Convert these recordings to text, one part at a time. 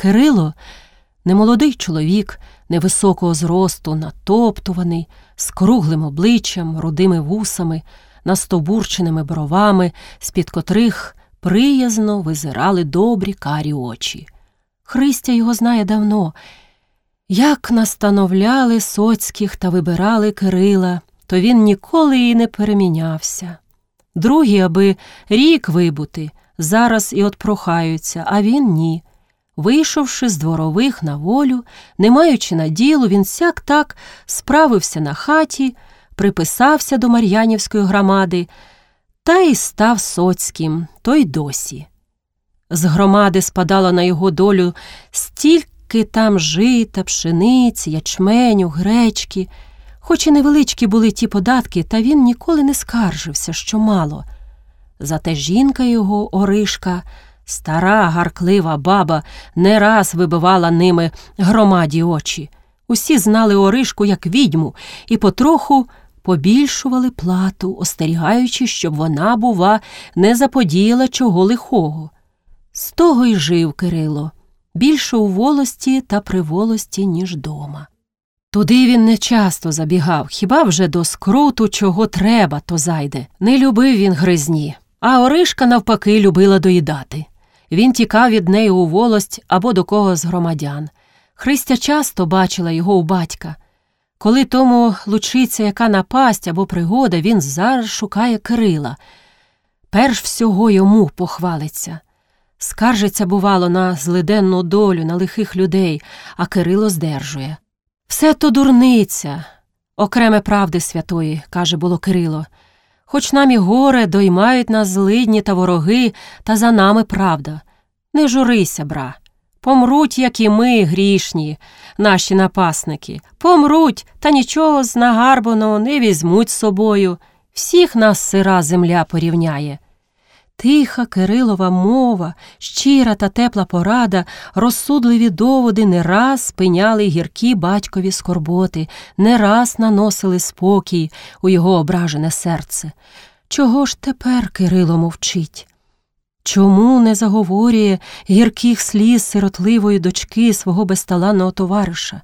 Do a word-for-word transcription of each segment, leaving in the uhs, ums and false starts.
Кирило – немолодий чоловік, невисокого зросту, натоптуваний, з круглим обличчям, рудими вусами, настовбурченими бровами, з-під котрих приязно визирали добрі карі очі. Христя його знає давно. Як настановляли Соцьких та вибирали Кирила, то він ніколи і не перемінявся. Другі, аби рік вибути, зараз і отпрохаються, а він ні. Вийшовши з дворових на волю, не маючи наділу, він сяк-так справився на хаті, приписався до Мар'янівської громади та й став Соцьким, то й досі. З громади спадало на його долю стільки там жита, пшениці, ячменю, гречки. Хоч і невеличкі були ті податки, та він ніколи не скаржився, що мало. Зате жінка його, Оришка, стара, гарклива баба, не раз вибивала ними громаді очі. Усі знали Оришку як відьму і потроху побільшували плату, остерігаючи, щоб вона, бува, не заподіяла чого лихого. З того й жив Кирило, більше у волості та при волості, ніж дома. Туди він не часто забігав, хіба вже до скруту чого треба, то зайде. Не любив він гризні, а Оришка навпаки любила доїдати. Він тікав від неї у волость або до кого з громадян. Христя часто бачила його у батька. Коли тому лучиться яка напасть або пригода, він зараз шукає Кирила. Перш всього йому похвалиться. Скаржиться, бувало, на злиденну долю, на лихих людей, а Кирило здержує. «Все то дурниця, окреме правди святої», – каже було Кирило. «Хоч нам і горе, доймають нас злидні та вороги, та за нами правда. Не журися, бра. Помруть, як і ми, грішні, наші напасники. Помруть, та нічого з нагарбаного не візьмуть з собою. Всіх нас сира земля порівняє». Тиха Кирилова мова, щира та тепла порада, розсудливі доводи не раз спиняли гіркі батькові скорботи, не раз наносили спокій у його ображене серце. Чого ж тепер Кирило мовчить? Чому не заговорює гірких сліз сиротливої дочки свого безталанного товариша?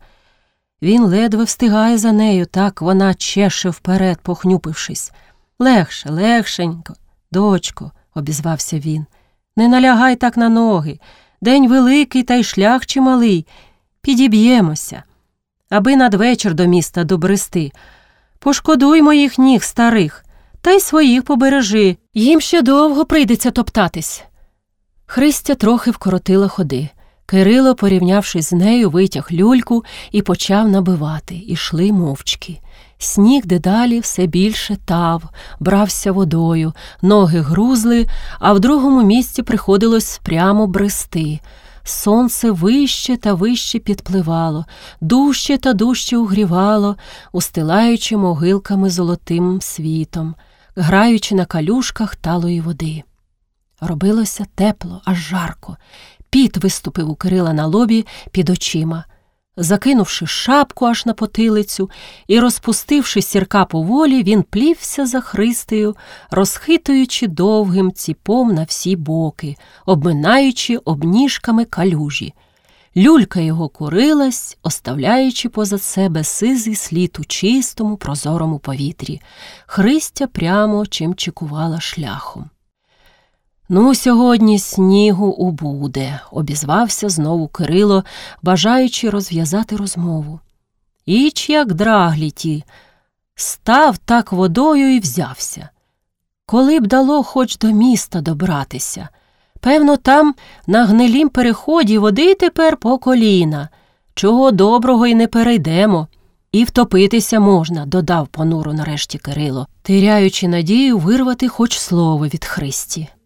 Він ледве встигає за нею, так вона чеше вперед, похнюпившись. «Легше, легшенько, дочко», – обізвався він. «Не налягай так на ноги. День великий, та й шлях чималий. Підіб'ємося, аби надвечір до міста добрести. Пошкодуй моїх ніг старих, та й своїх побережи. Їм ще довго прийдеться топтатись». Христя трохи вкоротила ходи. Кирило, порівнявшись з нею, витяг люльку і почав набивати. Ішли мовчки. Сніг дедалі все більше тав, брався водою, ноги грузли, а в другому місці приходилось прямо брести. Сонце вище та вище підпливало, дужче та дужче угрівало, устилаючи могилками золотим світом, граючи на калюшках талої води. Робилося тепло, аж жарко. Піт виступив у Кирила на лобі під очима. Закинувши шапку аж на потилицю і розпустивши сірка поволі, він плівся за Христею, розхитуючи довгим ціпом на всі боки, обминаючи обніжками калюжі. Люлька його курилась, оставляючи позад себе сизий слід у чистому, прозорому повітрі. Христя прямо чимчикувала шляхом. «Ну, сьогодні снігу убуде», – обізвався знову Кирило, бажаючи розв'язати розмову. «Іч як драглі ті, став так водою і взявся. Коли б дало хоч до міста добратися. Певно, там на гнилім переході води тепер по коліна. Чого доброго й не перейдемо. І втопитися можна», – додав понуро нарешті Кирило, теряючи надію вирвати хоч слово від Христі.